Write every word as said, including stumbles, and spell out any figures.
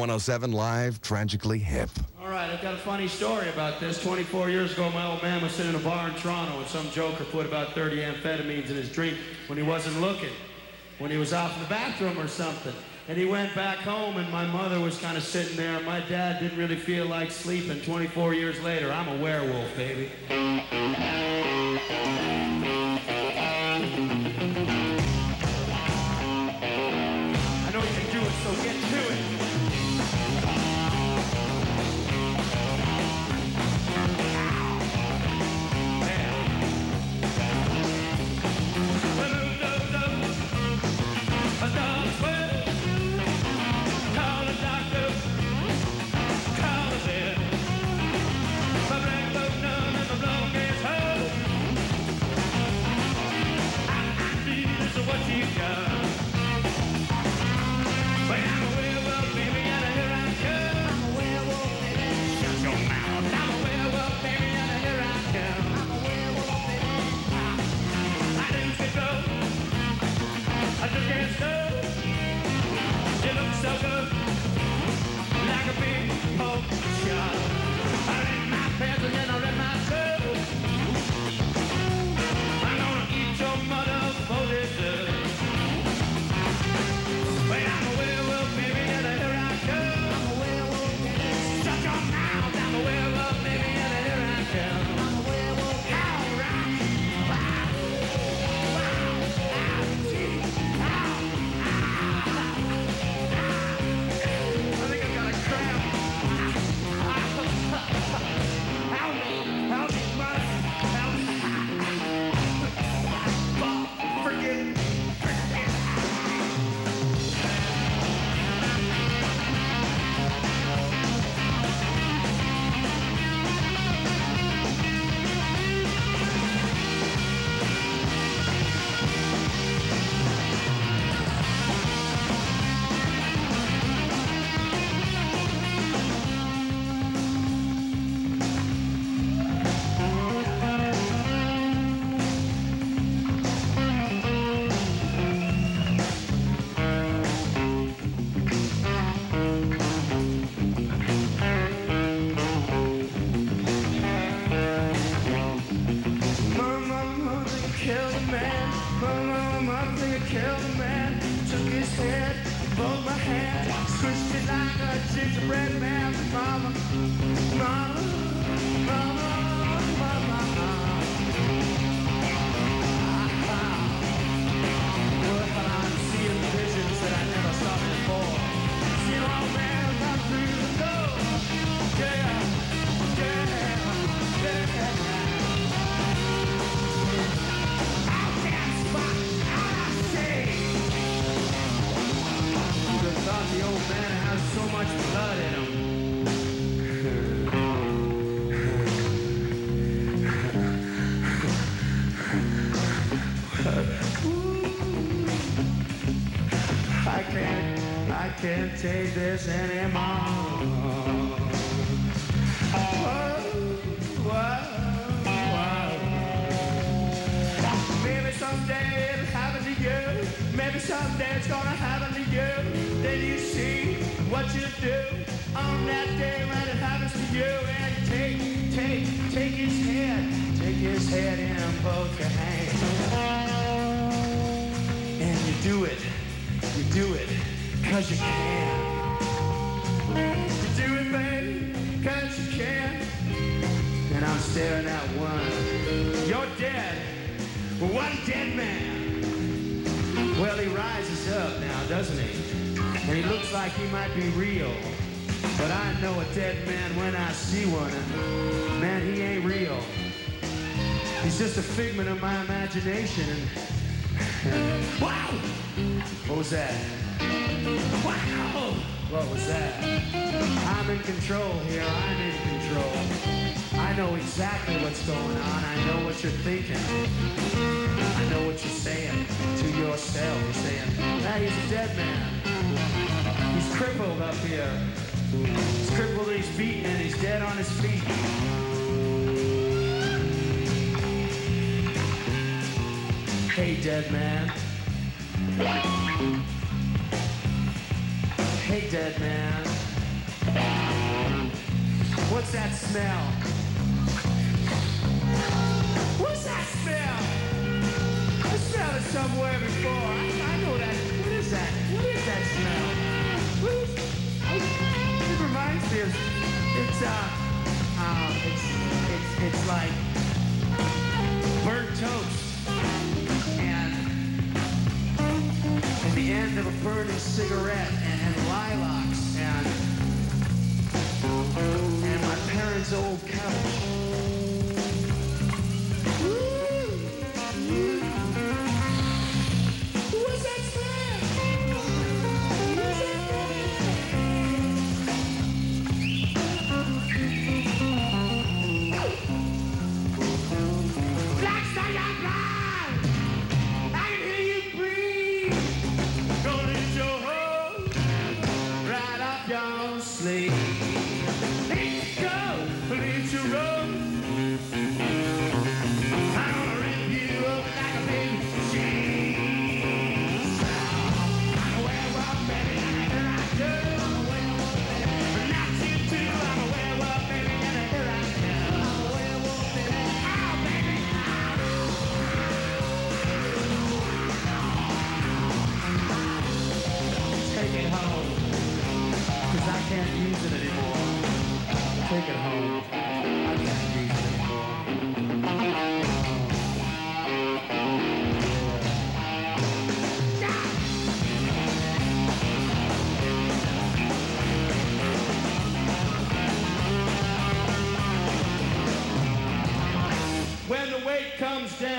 one oh seven Live, Tragically Hip. All right, I've got a funny story about this. twenty-four years ago, my old man was sitting in a bar in Toronto, and some joker put about thirty amphetamines in his drink when he wasn't looking, when he was off in the bathroom or something. And he went back home, and my mother was kind of sitting there. My dad didn't really feel like sleeping. twenty-four years later, I'm a werewolf, baby. I know you can do it, so get to it. What you got? Well, I'm a werewolf, baby, and here I come. I'm a werewolf, baby. Shut your mouth. I'm a werewolf, baby, and here I come. I'm a werewolf, baby. I lose control. I just can't stop. You look so good, like a big poke shot. I read my pants and then I read my soul. I'm gonna eat your mother for this. Gingerbread man, mama, mama, mama, mama. Well, I'm seeing visions that I never saw before. See an old man come through the door. Yeah, yeah, yeah. Out that spot, out I say. Who'd have thought the old man has so much blood in him? I can't, I can't take this anymore. Whoa, whoa, whoa. Maybe someday it'll happen to you. Maybe someday it's gonna happen to you. Then you see what you do on that day when it happens to you. And take, take, take his head, take his head in both your hands. And you do it, you do it, cause you can. You do it, baby, cause you can. And I'm staring at one. You're dead, one dead man. Well, he rises up now, doesn't he? And he looks like he might be real. But I know a dead man when I see one. And man, he ain't real. He's just a figment of my imagination. And, and wow! What was that? Wow! What was that? I'm in control here. I'm in control. I know exactly what's going on. I know what you're thinking. I know what you're saying to yourself. You're saying, ah, he's a dead man. He's crippled up here. He's crippled and he's beaten and he's dead on his feet. Hey, dead man. Hey, dead man. What's that smell? What's that smell? I smelled it somewhere before. I, I know that. What is that? What is that smell? What is, it reminds me of, it's, uh, uh, it's, it's, it's like burnt toast. And, and the end of a burning cigarette and, and lilacs and, and my parents' old couch. I can't use it anymore. Take it home. I can't use it anymore. When the weight comes down.